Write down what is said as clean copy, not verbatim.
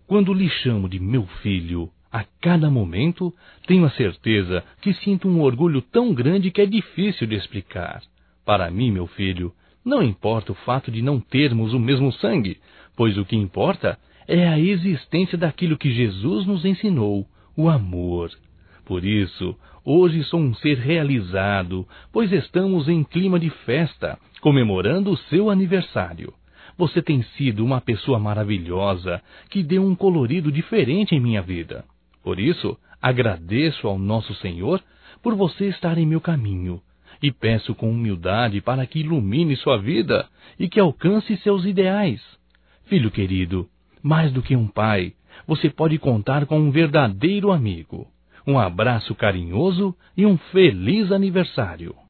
Quando lhe chamo de meu filho, a cada momento, tenho a certeza que sinto um orgulho tão grande que é difícil de explicar. Para mim, meu filho, não importa o fato de não termos o mesmo sangue, pois o que importa é a existência daquilo que Jesus nos ensinou, o amor. Por isso, hoje sou um ser realizado, pois estamos em clima de festa, comemorando o seu aniversário. Você tem sido uma pessoa maravilhosa, que deu um colorido diferente em minha vida. Por isso, agradeço ao nosso Senhor por você estar em meu caminho, e peço com humildade para que ilumine sua vida e que alcance seus ideais. Filho querido, mais do que um pai, você pode contar com um verdadeiro amigo. Um abraço carinhoso e um feliz aniversário.